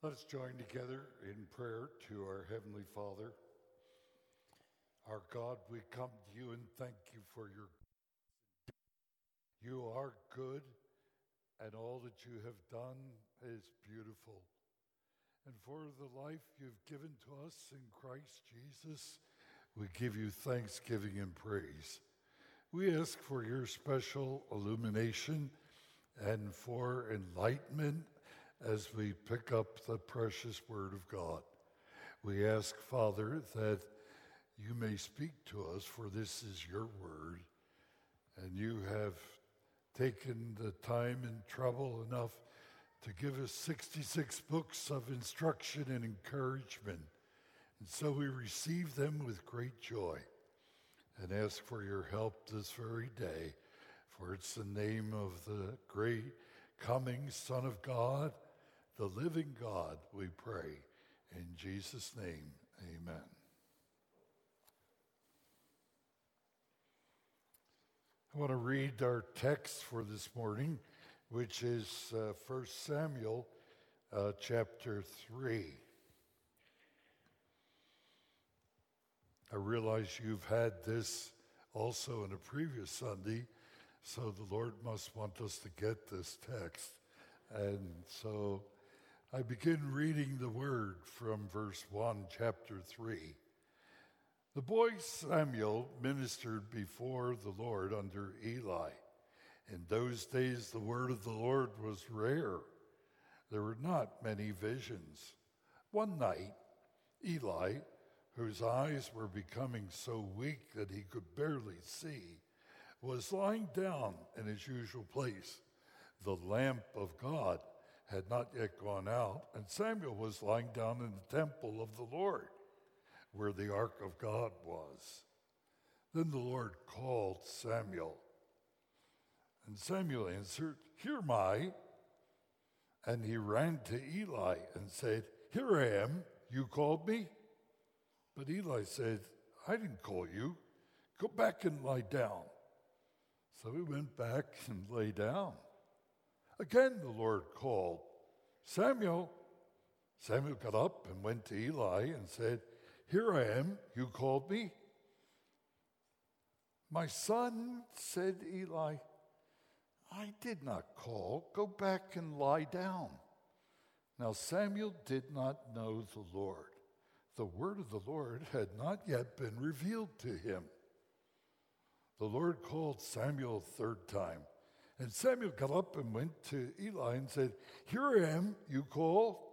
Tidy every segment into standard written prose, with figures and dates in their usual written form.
Let's join together in prayer to our Heavenly Father. Our God, we come to you and thank you for your goodness. You are good, and all that you have done is beautiful. And for the life you've given to us in Christ Jesus, we give you thanksgiving and praise. We ask for your special illumination and for enlightenment as we pick up the precious Word of God. We ask, Father, that you may speak to us, for this is your Word, and you have taken the time and trouble enough to give us 66 books of instruction and encouragement. And so we receive them with great joy and ask for your help this very day, for it's the name of the great coming Son of God, the living God, we pray. In Jesus' name, amen. I want to read our text for this morning, which is 1 Samuel chapter 3. I realize you've had this also in a previous Sunday, so the Lord must want us to get this text. And so I begin reading the word from verse 1, chapter 3. The boy Samuel ministered before the Lord under Eli. In those days, the word of the Lord was rare. There were not many visions. One night, Eli, whose eyes were becoming so weak that he could barely see, was lying down in his usual place. The lamp of God had not yet gone out, and Samuel was lying down in the temple of the Lord, where the ark of God was. Then the Lord called Samuel, and Samuel answered, "Here am I." And he ran to Eli and said, "Here I am, you called me?" But Eli said, "I didn't call you. Go back and lie down." So he went back and lay down. Again the Lord called, "Samuel." Samuel got up and went to Eli and said, "Here I am, you called me?" "My son," said Eli, "I did not call. Go back and lie down." Now Samuel did not know the Lord. The word of the Lord had not yet been revealed to him. The Lord called Samuel a third time, and Samuel got up and went to Eli and said, "Here I am, you called?"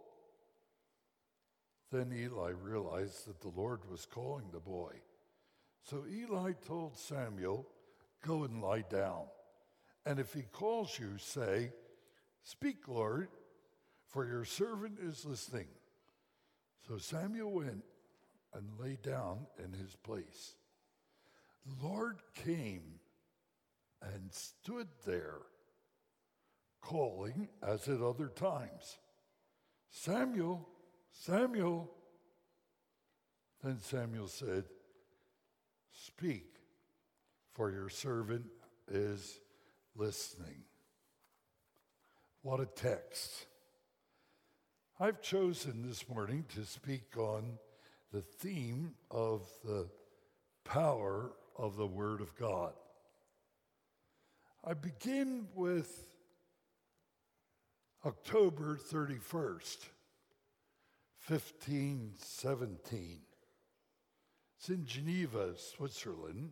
Then Eli realized that the Lord was calling the boy. So Eli told Samuel, "Go and lie down. And if he calls you, say, 'Speak, Lord, for your servant is listening.'" So Samuel went and lay down in his place. The Lord came and stood there, calling as at other times, "Samuel, Samuel." Then Samuel said, "Speak, for your servant is listening." What a text. I've chosen this morning to speak on the theme of the power of the Word of God. I begin with October 31st, 1517. It's in Geneva, Switzerland.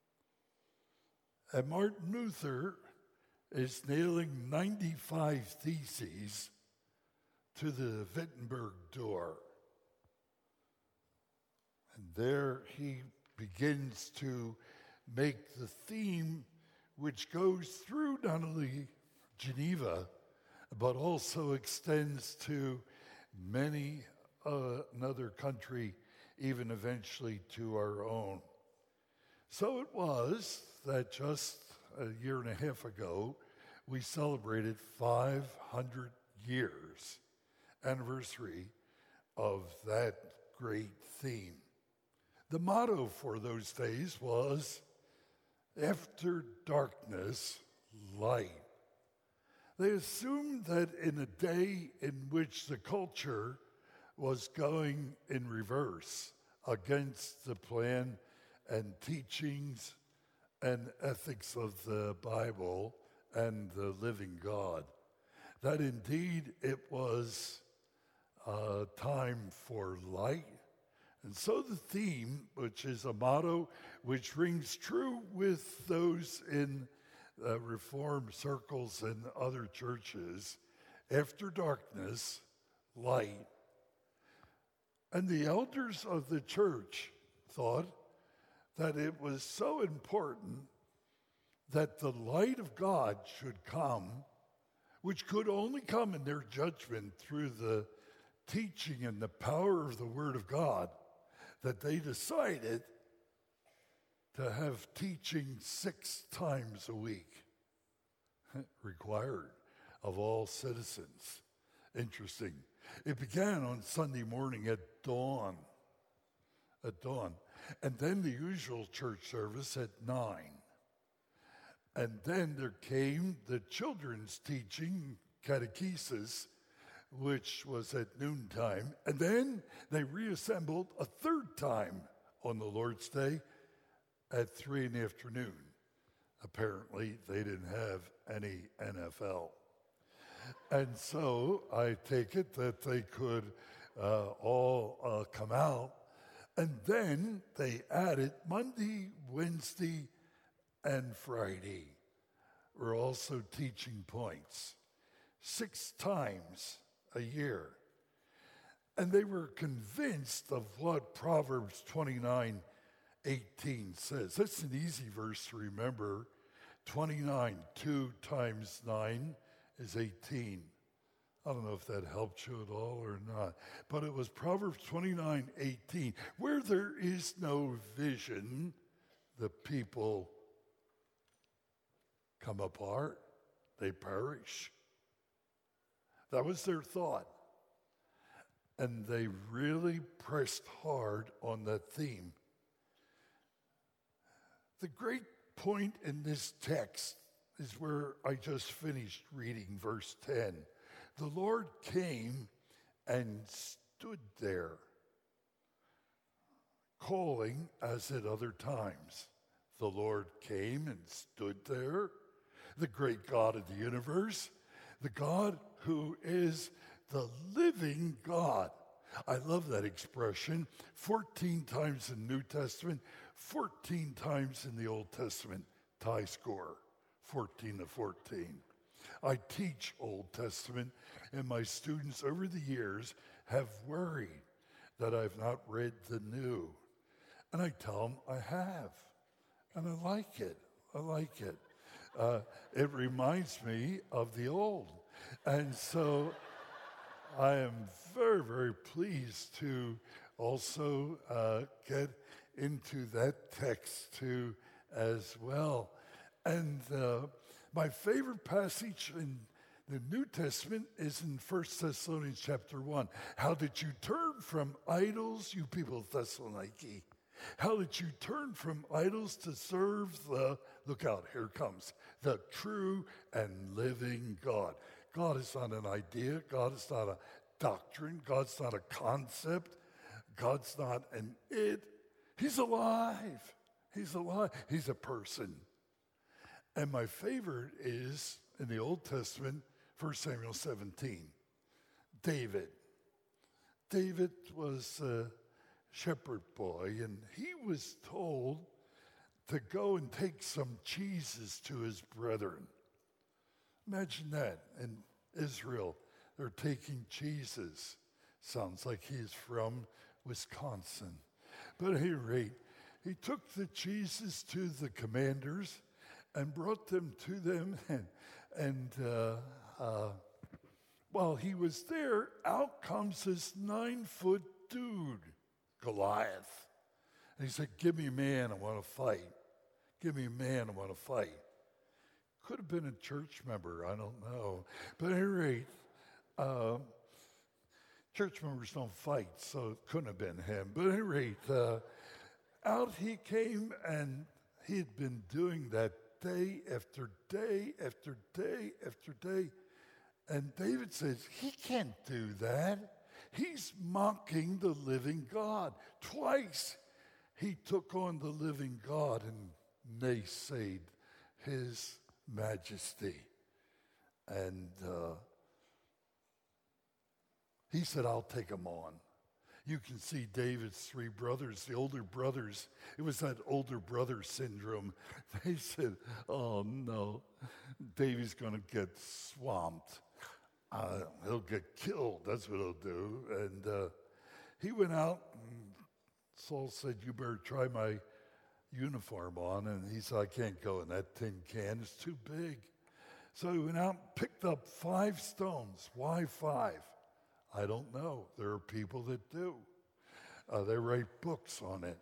And Martin Luther is nailing 95 theses to the Wittenberg door. And there he begins to make the theme, which goes through not only Geneva, but also extends to many another country, even eventually to our own. So it was that just a year and a half ago, we celebrated 500 years anniversary of that great theme. The motto for those days was, "After darkness, light." They assumed that in a day in which the culture was going in reverse against the plan and teachings and ethics of the Bible and the living God, that indeed it was a time for light. And so the theme, which is a motto which rings true with those in Reformed circles and other churches, after darkness, light. And the elders of the church thought that it was so important that the light of God should come, which could only come in their judgment through the teaching and the power of the Word of God, that they decided to have teaching 6 times a week required of all citizens. Interesting. It began on Sunday morning at dawn. And then the usual church service at 9. And then there came the children's teaching, catechesis, which was at noontime. And then they reassembled a 3rd time on the Lord's Day at 3 in the afternoon. Apparently, they didn't have any NFL. And so I take it that they could all come out. And then they added Monday, Wednesday, and Friday were also teaching points 6 times a year. And they were convinced of what Proverbs 29:18 says. That's an easy verse to remember. 29, 2 times 9 is 18. I don't know if that helped you at all or not. But it was Proverbs 29:18. Where there is no vision, the people come apart. They perish. That was their thought. And they really pressed hard on that theme. The great point in this text is where I just finished reading verse 10. The Lord came and stood there, calling as at other times. The Lord came and stood there, the great God of the universe, the God who is the living God. I love that expression. 14 times in the New Testament, 14 times in the Old Testament. Tie score, 14 to 14. I teach Old Testament, and my students over the years have worried that I've not read the New. And I tell them I have, and I like it. It reminds me of the Old. And so I am very, very pleased to also get into that text too as well. And my favorite passage in the New Testament is in 1 Thessalonians chapter 1. How did you turn from idols, you people of Thessaloniki? How did you turn from idols to serve the, look out, here it comes, the true and living God? God is not an idea. God is not a doctrine. God's not a concept. God's not an it. He's alive. He's alive. He's a person. And my favorite is in the Old Testament, 1 Samuel 17. David. David was a shepherd boy, and he was told to go and take some cheeses to his brethren. Imagine that. In Israel, they're taking cheeses. Sounds like he's from Wisconsin. But at any rate, he took the cheeses to the commanders and brought them to them. And while he was there, out comes this 9-foot dude, Goliath. And he said, give me a man, I want to fight. Give me a man, I want to fight. Could have been a church member, I don't know. But at any rate, church members don't fight, so it couldn't have been him. But at any rate, out he came, and he had been doing that day after day after day after day. And David says, he can't do that. He's mocking the living God. Twice he took on the living God and naysayed his majesty. And he said, I'll take him on. You can see David's three brothers, the older brothers. It was that older brother syndrome. They said, oh no, David's going to get swamped. He'll get killed. That's what he'll do. And he went out, and Saul said, you better try my uniform on. And he said, I can't go in that tin can. It's too big. So he went out and picked up 5 stones. Why 5? I don't know. There are people that do. They write books on it.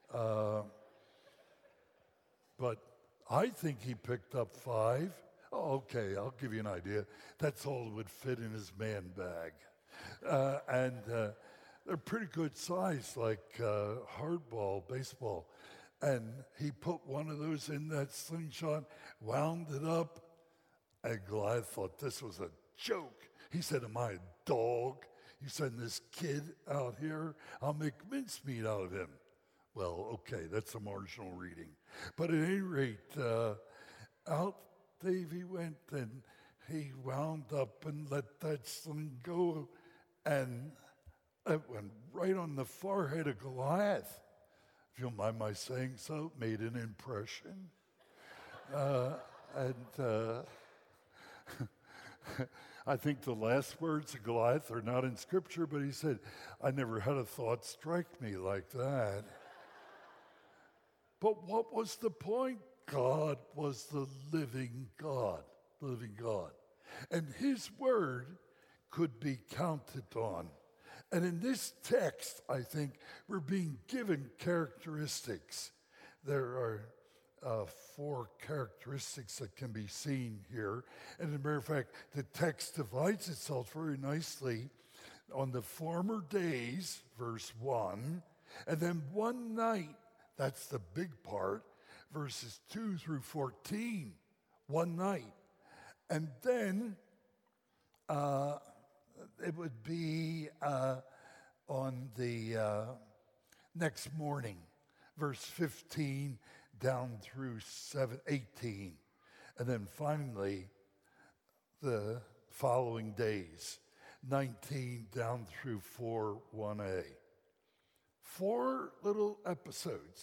But I think he picked up 5. Oh, okay, I'll give you an idea. That's all that would fit in his man bag. And they're pretty good size, like hardball, baseball. And he put one of those in that slingshot, wound it up, and Goliath thought this was a joke. He said, am I a dog? You send this kid out here? I'll make mincemeat out of him. Well, okay, that's a marginal reading. But at any rate, out Davy went, and he wound up and let that sling go, and it went right on the forehead of Goliath. If you don't mind my saying so, made an impression. I think the last words of Goliath are not in Scripture, but he said, I never had a thought strike me like that. But what was the point? God was the living God, And his word could be counted on. And in this text, I think, we're being given characteristics. There are 4 characteristics that can be seen here. And as a matter of fact, the text divides itself very nicely on the former days, verse 1, and then one night, that's the big part, verses 2 through 14, one night. And then it would be on the next morning, verse 15 down through 18. And then finally, the following days, 19 down through 1a. 4 little episodes.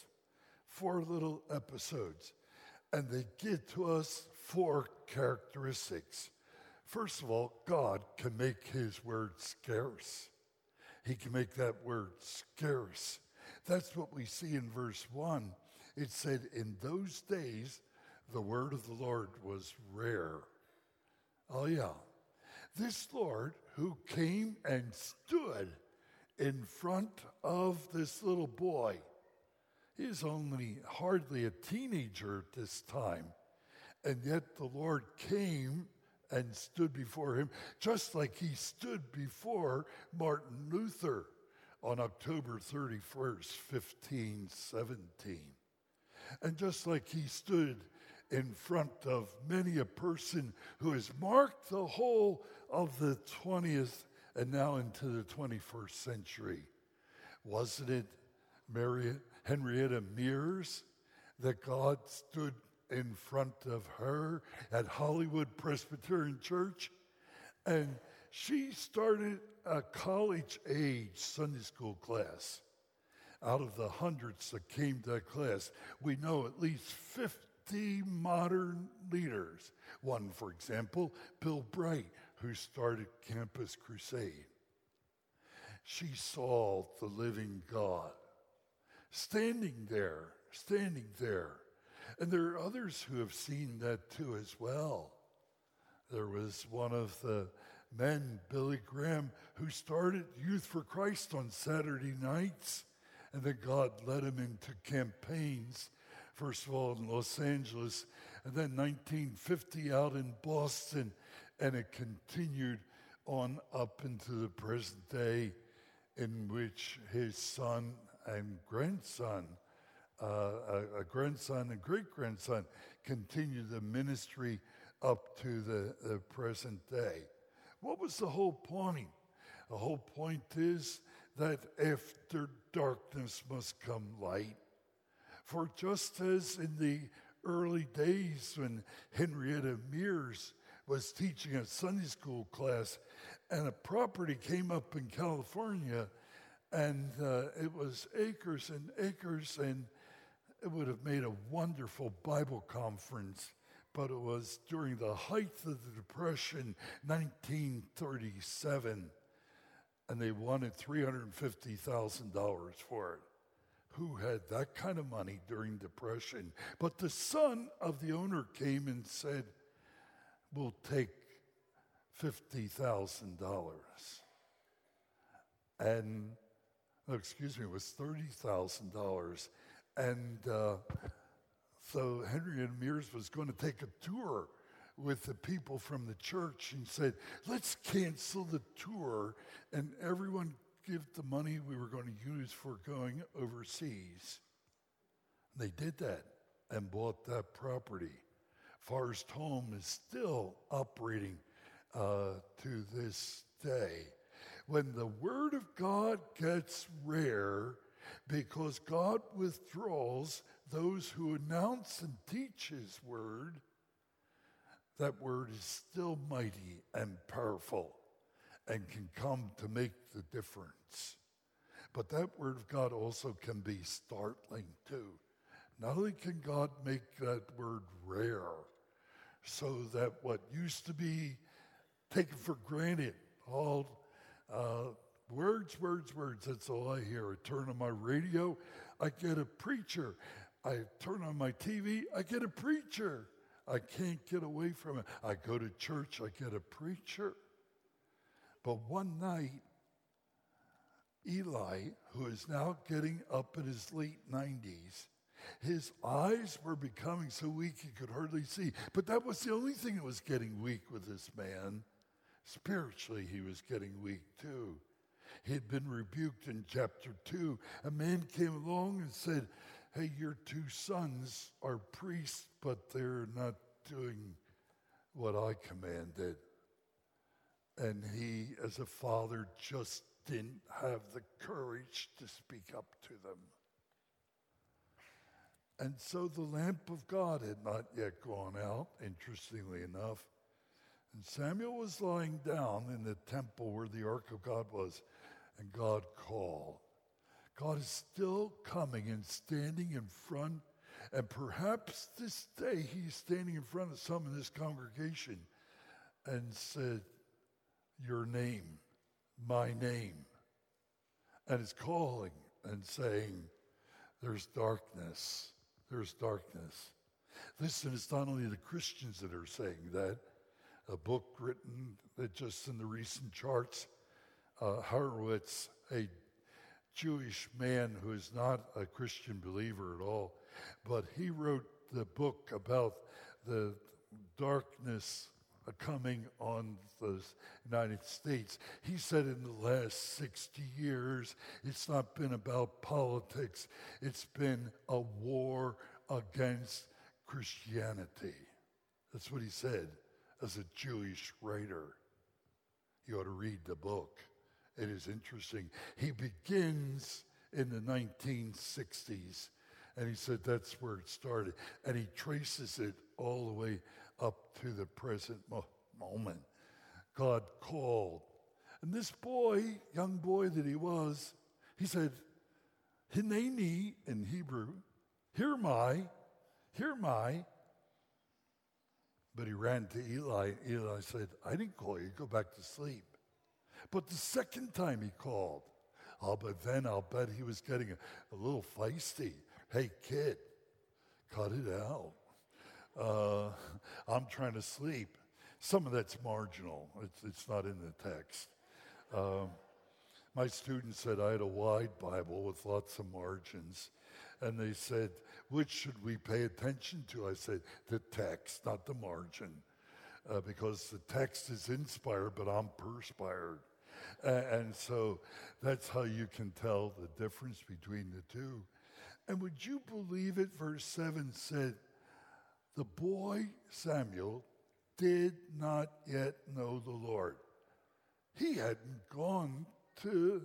And they give to us 4 characteristics. First of all, God can make his word scarce. He can make that word scarce. That's what we see in verse 1. It said, in those days, the word of the Lord was rare. Oh yeah. This Lord who came and stood in front of this little boy. He is only hardly a teenager at this time. And yet the Lord came and stood before him, just like he stood before Martin Luther on October 31st, 1517. And just like he stood in front of many a person who has marked the whole of the 20th and now into the 21st century. Wasn't it Henrietta Mears that God stood in front of her at Hollywood Presbyterian Church? And she started a college-age Sunday school class. Out of the hundreds that came to that class, we know at least 50 modern leaders. One, for example, Bill Bright, who started Campus Crusade. She saw the living God standing there. And there are others who have seen that too as well. There was one of the men, Billy Graham, who started Youth for Christ on Saturday nights. And then God led him into campaigns, first of all in Los Angeles, and then 1950 out in Boston, and it continued on up into the present day in which his son and grandson, a grandson and great-grandson, continue the ministry up to the present day. what was the whole point? The whole point is that after darkness must come light. For just as in the early days when Henrietta Mears was teaching a Sunday school class, and a property came up in California, and it was acres and acres, and it would have made a wonderful Bible conference, but it was during the height of the Depression, 1937, and they wanted $350,000 for it. Who had that kind of money during Depression? But the son of the owner came and said, we'll take $50,000. And, it was $30,000. And so Henrietta Mears was going to take a tour with the people from the church and said, let's cancel the tour and everyone give the money we were going to use for going overseas. And they did that and bought that property. Forest Home is still operating to this day. When the Word of God gets rare, because God withdraws those who announce and teach His Word, that Word is still mighty and powerful and can come to make the difference. But that Word of God also can be startling too. Not only can God make that Word rare, so that what used to be taken for granted, all words, that's all I hear. I turn on my radio, I get a preacher. I turn on my TV, I get a preacher. I can't get away from it. I go to church, I get a preacher. But one night, Eli, who is now getting up in his late 90s, his eyes were becoming so weak he could hardly see. But that was the only thing that was getting weak with this man. Spiritually, he was getting weak too. He had been rebuked in chapter 2. A man came along and said, hey, your two sons are priests, but they're not doing what I commanded. And he, as a father, just didn't have the courage to speak up to them. And so the lamp of God had not yet gone out, interestingly enough. And Samuel was lying down in the temple where the ark of God was, and God called. God is still coming and standing in front, and perhaps this day he's standing in front of some in this congregation and said, your name, my name. And is calling and saying, there's darkness. There's darkness. Listen, it's not only the Christians that are saying that. A book written that just in the recent charts, Horowitz, a Jewish man who is not a Christian believer at all, but he wrote the book about the darkness coming on the United States. He said in the last 60 years, it's not been about politics. It's been a war against Christianity. That's what he said as a Jewish writer. You ought to read the book. It is interesting. He begins in the 1960s, and he said that's where it started. And he traces it all the way up to the present moment. God called. And this boy, young boy that he was, he said, Hineni in Hebrew, hear my. But he ran to Eli. Eli said, I didn't call you, go back to sleep. But the second time he called, but then I'll bet he was getting a little feisty. Hey, kid, cut it out. I'm trying to sleep. Some of that's marginal. It's not in the text. My students said I had a wide Bible with lots of margins. And they said, which should we pay attention to? I said, the text, not the margin. Because the text is inspired, but I'm perspired. And so that's how you can tell the difference between the two. And would you believe it? Verse 7 said, the boy Samuel did not yet know the Lord. He hadn't gone to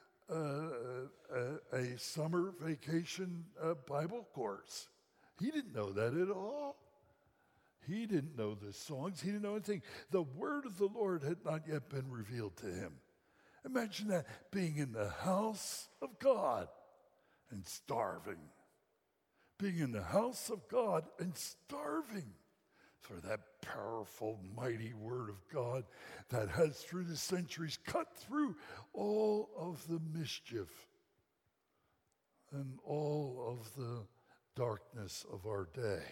a summer vacation Bible course. He didn't know that at all. He didn't know the songs. He didn't know anything. The word of the Lord had not yet been revealed to him. Imagine that, being in the house of God and starving. Being in the house of God and starving for that powerful, mighty word of God that has through the centuries cut through all of the mischief and all of the darkness of our day.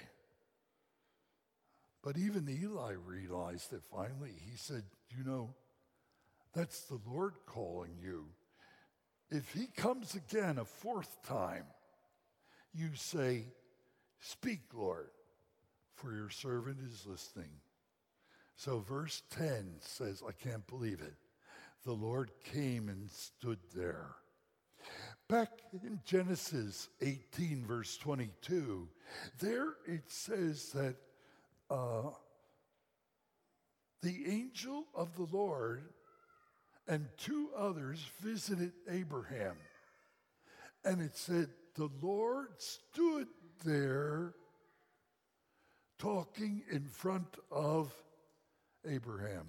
But even Eli realized it finally. He said, that's the Lord calling you. If he comes again a fourth time, you say, speak, Lord, for your servant is listening. So verse 10 says, I can't believe it. The Lord came and stood there. Back in Genesis 18, verse 22, there it says that the angel of the Lord and two others visited Abraham. And it said, the Lord stood there talking in front of Abraham.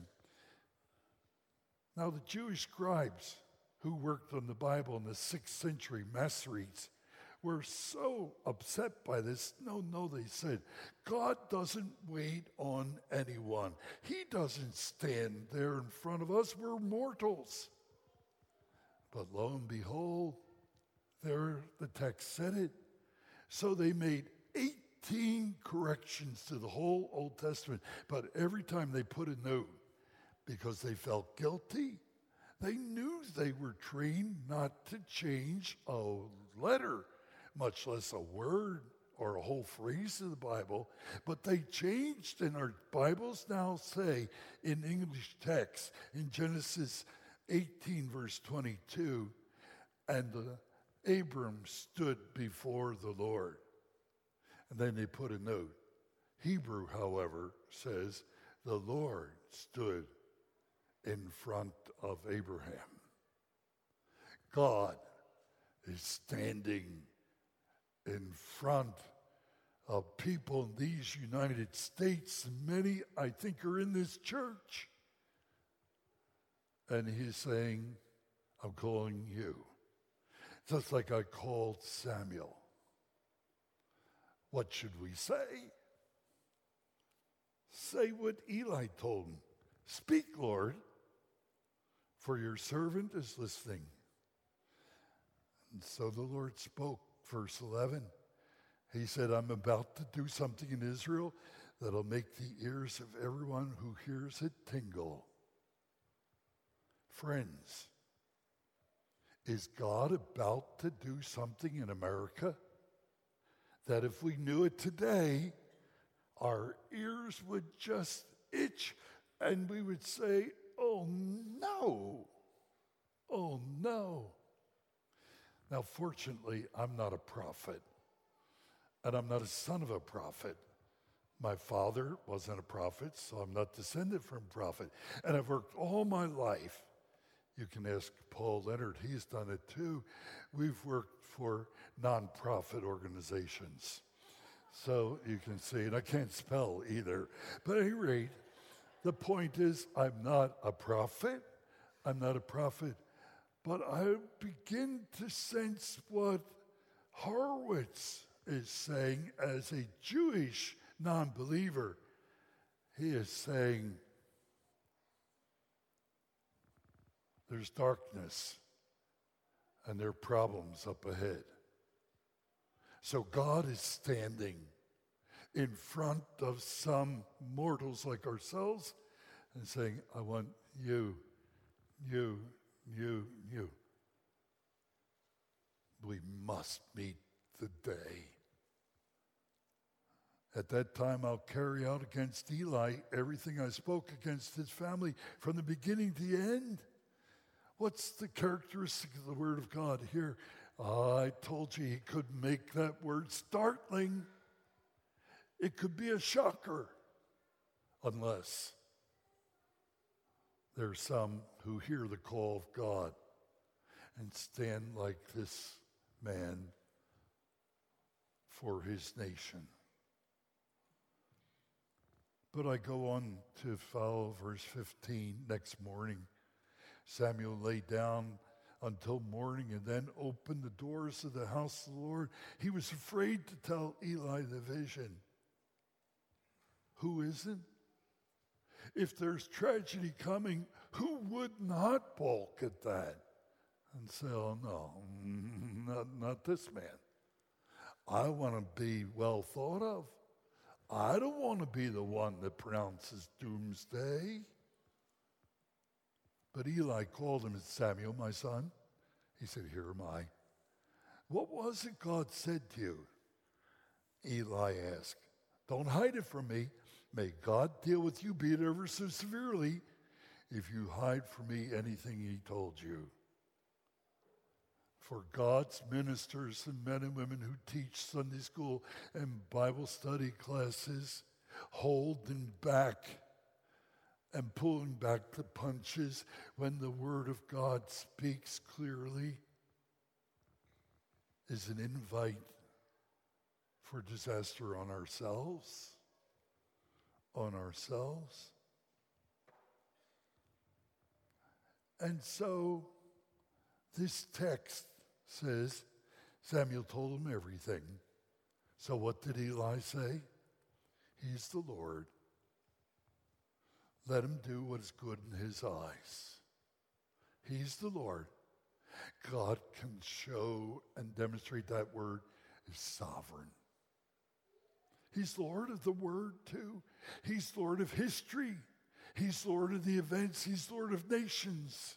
Now, the Jewish scribes who worked on the Bible in the 6th century, Masoretes, were so upset by this. No, they said, God doesn't wait on anyone. He doesn't stand there in front of us. We're mortals. But lo and behold, there the text said it. So they made 18 corrections to the whole Old Testament. But every time they put a note, because they felt guilty, they knew they were trained not to change a letter, much less a word or a whole phrase of the Bible, but they changed, and our Bibles now say in English text, in Genesis 18, verse 22, and Abram stood before the Lord. And then they put a note. Hebrew, however, says, the Lord stood in front of Abraham. God is standing in front of people in these United States. Many, I think, are in this church. And he's saying, I'm calling you. Just like I called Samuel. What should we say? Say what Eli told him. Speak, Lord, for your servant is listening. And so the Lord spoke. Verse 11, he said, I'm about to do something in Israel that'll make the ears of everyone who hears it tingle. Friends, is God about to do something in America that if we knew it today, our ears would just itch and we would say, oh no, oh no. Now, fortunately, I'm not a prophet, and I'm not a son of a prophet. My father wasn't a prophet, so I'm not descended from a prophet. And I've worked all my life. You can ask Paul Leonard, he's done it too. We've worked for nonprofit organizations. So you can see, and I can't spell either. But at any rate, the point is, I'm not a prophet. I'm not a prophet. But I begin to sense what Horowitz is saying as a Jewish non-believer. He is saying, there's darkness and there are problems up ahead. So God is standing in front of some mortals like ourselves and saying, I want you. We must meet the day. At that time, I'll carry out against Eli everything I spoke against his family from the beginning to the end. What's the characteristic of the Word of God here? I told you he could make that word startling. It could be a shocker, unless there's some who hear the call of God and stand like this man for his nation. But I go on to follow verse 15. Next morning, Samuel lay down until morning and then opened the doors of the house of the Lord. He was afraid to tell Eli the vision. Who isn't? If there's tragedy coming, who would not balk at that and say, oh no, not this man. I want to be well thought of. I don't want to be the one that pronounces doomsday. But Eli called him, Samuel, my son. He said, here am I. What was it God said to you? Eli asked, don't hide it from me. May God deal with you, be it ever so severely, if you hide from me anything he told you. For God's ministers and men and women who teach Sunday school and Bible study classes, holding back and pulling back the punches when the Word of God speaks clearly is an invite for disaster on ourselves. And so this text says Samuel told him everything. So what did Eli say? He's the Lord. Let him do what is good in his eyes. He's the Lord. God can show and demonstrate that word is sovereign. He's Lord of the word too. He's Lord of history. He's Lord of the events. He's Lord of nations.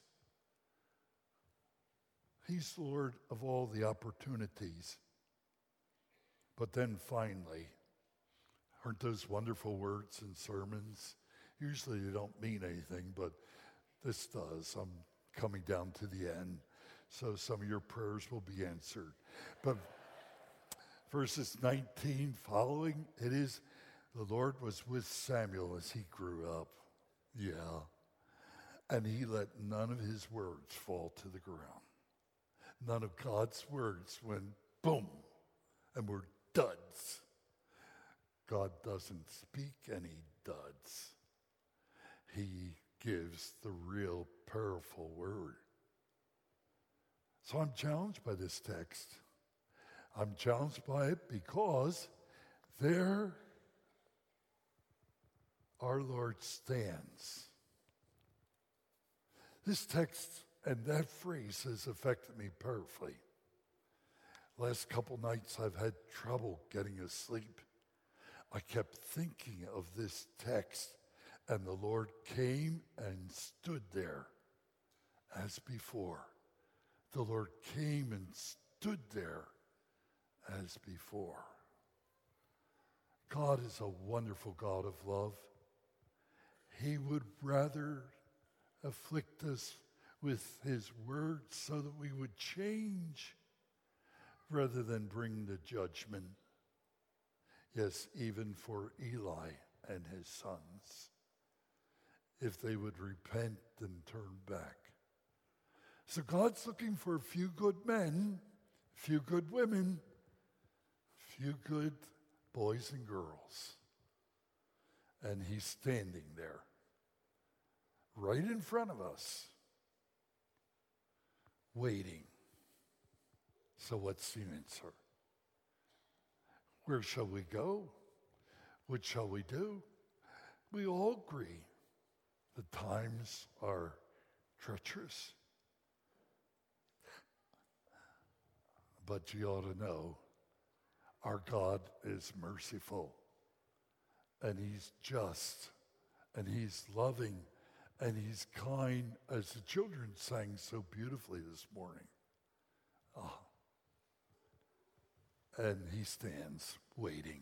He's Lord of all the opportunities. But then finally, aren't those wonderful words in sermons? Usually they don't mean anything, but this does. I'm coming down to the end, so some of your prayers will be answered. But verses 19 following, it is, the Lord was with Samuel as he grew up. Yeah. And he let none of his words fall to the ground. None of God's words went boom and were duds. God doesn't speak any duds. He gives the real powerful word. So I'm challenged by this text. I'm challenged by it because there our Lord stands. This text and that phrase has affected me powerfully. Last couple nights I've had trouble getting asleep. I kept thinking of this text, and the Lord came and stood there as before. The Lord came and stood there as before. God is a wonderful God of love. He would rather afflict us with his word so that we would change rather than bring the judgment. Yes, even for Eli and his sons, if they would repent and turn back. So God's looking for a few good men, a few good women, a few good boys and girls. And he's standing there, right in front of us, waiting. So what's the answer? Where shall we go? What shall we do? We all agree the times are treacherous. But you ought to know our God is merciful, and he's just, and he's loving, and he's kind, as the children sang so beautifully this morning. Oh. And he stands waiting.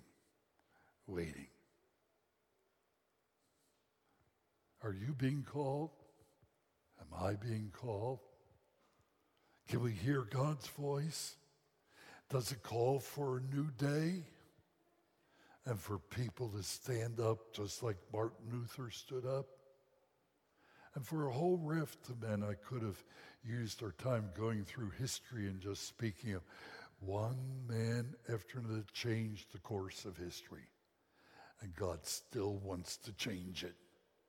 Are you being called? Am I being called? Can we hear God's voice? Does it call for a new day? And for people to stand up just like Martin Luther stood up? And for a whole raft of men, I could have used our time going through history and just speaking of one man after another changed the course of history. And God still wants to change it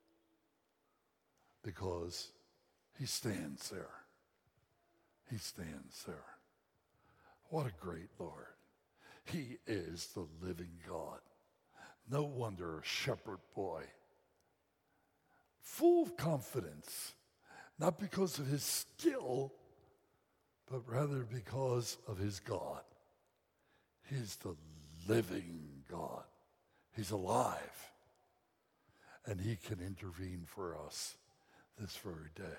because he stands there. He stands there. What a great Lord. He is the living God. No wonder a shepherd boy, full of confidence, not because of his skill, but rather because of his God. He's the living God. He's alive. And he can intervene for us this very day.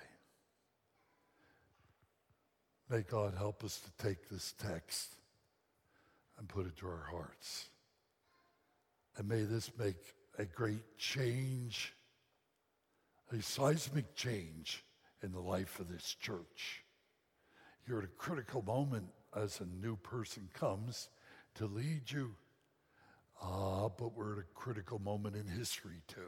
May God help us to take this text and put it to our hearts. And may this make a great change, a seismic change in the life of this church. You're at a critical moment as a new person comes to lead you. But we're at a critical moment in history too.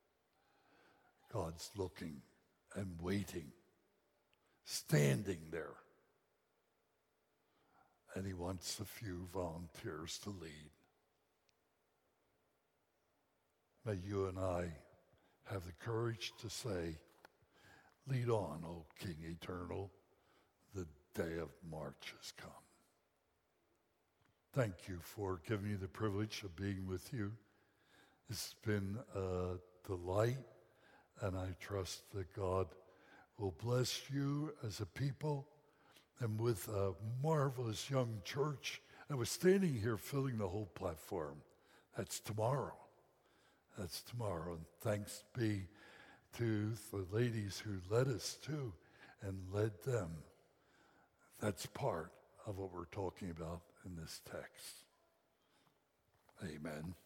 God's looking and waiting, standing there. And he wants a few volunteers to lead. May you and I have the courage to say, lead on, O King Eternal. The day of March has come. Thank you for giving me the privilege of being with you. It's been a delight, and I trust that God will bless you as a people and with a marvelous young church. I was standing here filling the whole platform. That's tomorrow. That's tomorrow. And thanks be to the ladies who led us too and led them. That's part of what we're talking about in this text. Amen.